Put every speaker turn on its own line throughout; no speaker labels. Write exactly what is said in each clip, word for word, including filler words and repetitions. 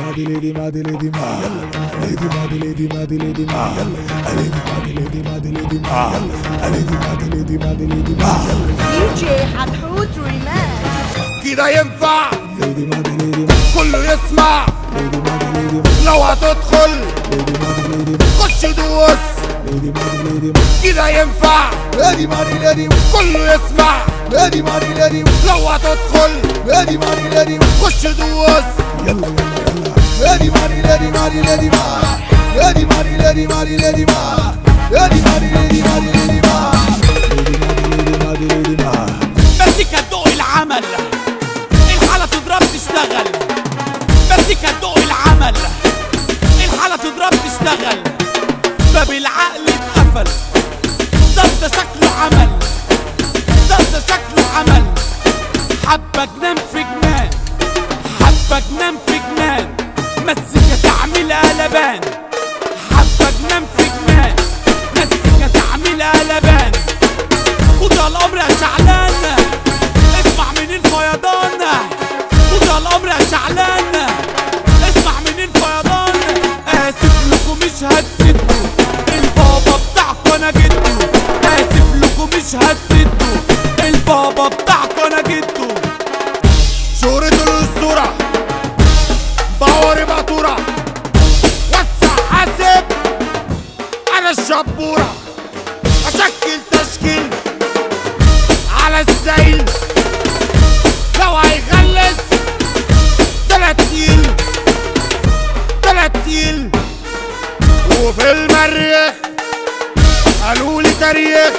ما دي ليدي ما دي ليدي ما ليدي ما دي ليدي ما دي ليدي ما ليدي ما دي ليدي ما دي ليدي ما ليدي ما دي ليدي ما دي ليدي ما
دي جي حتحوت ريماكس.
كده ينفع
ليدي ما دي ليدي ما
كله يسمع
ليدي ما دي ليدي ما
لو هتدخل
ليدي ما دي ليدي ما
خش دوس
ليدي ما دي ليدي ما
كده ينفع
ليدي ما دي ليدي ما
كله يسمع
ليدي ما دي ليدي ما
لو هتدخل
ليدي ما دي ليدي ما
خش دوس
يلا يلا يلا ليدي ما دي ليدي ما دي ليدي ما ليدي ما دي ليدي ما دي ليدي ما ليدي ما دي ليدي ما دي ليدي ما ليدي ما دي ليدي ما
مزيكا تدوق العمل، الحالة تضرب تشتغل. مزيكا تدوق العمل، الحالة تضرب تشتغل. باب العقل اتقفل، ده شكله عمل، ده شكله عمل. حبة جنان في جنان، حبة جنان في جنان. مزيكا تعمل قلبان، حبة جنان في جنان. مزيكا تعمل قلبان. خدها الأمر يا شعلان، اسمع من الفيضان. خدها الأمر يا شعلان، اسمع من الفيضان. آسف لكم مش هتسدوا البابا بتاعكوا أنا جدو. آسف لكم مش هتسدوا البابا بتاعكوا أنا جدو.
شهرة الأسطورة باوري بقطورة وسع حاسب أنا الشبورة. أشكل تشكيل على السيل لو هيغلس تلات تيل تلات تيل. وفي المريخ قالولي تاريخ،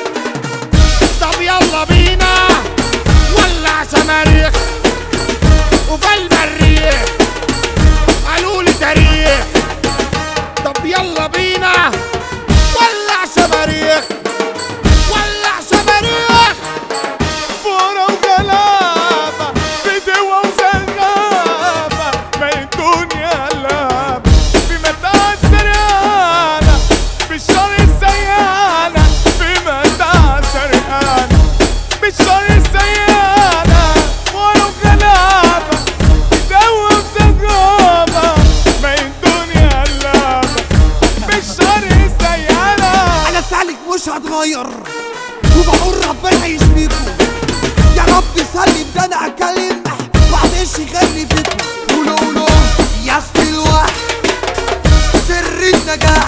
طب يلا بينا ولع شماريخ. وفي المريخ قالولي تاريخ، طب يلا بينا ولع شماريخ ولع شماريخ.
فورة وجلابة بدوة وزغابة، ما الدنيا لعبة في متاع السرقانة، في الشر السيانة، في متاع السرقانة، في الشر السيانة. فورة وجلابة بدوة وزغابة، ما الدنيا لعبة في الشر السيانة.
أنا سالك مش هتغير، وبقول ربنا يشفيكوا يا رب. سلم ده أنا هتكلم وعدش يغني فيكوا. قولوا قولوا يا سلوى سر النجاح،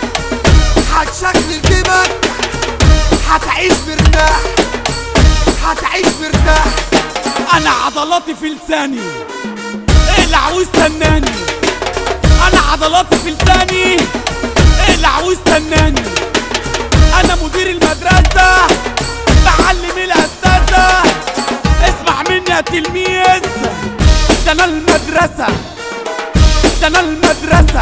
هتشكل جيبك هتعيش مرتاح، هتعيش مرتاح. أنا عضلاتي في لساني اقلع واستناني. أنا عضلاتي في لساني اقلع واستناني. أنا مدير المدرسة بعلم الأستاذة، اسمع مني يا تلميذ. ده أنا المدرسة، ده أنا المدرسة.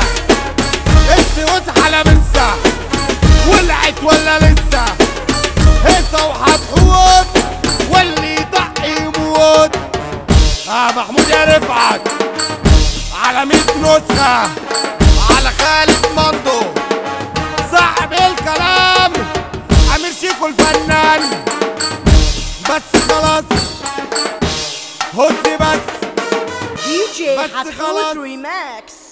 السوس على مسا ولعت ولا لسه؟ هيصة وهتحوط واللي يطق يموت. اه محمود يا رفعت على مية نسخة على خالد مندو صاحب الكلام أمير شيكو الفنان. بس خلاص هزي بس
دي جي
بس
حتحوت
خلاص.
ريماكس.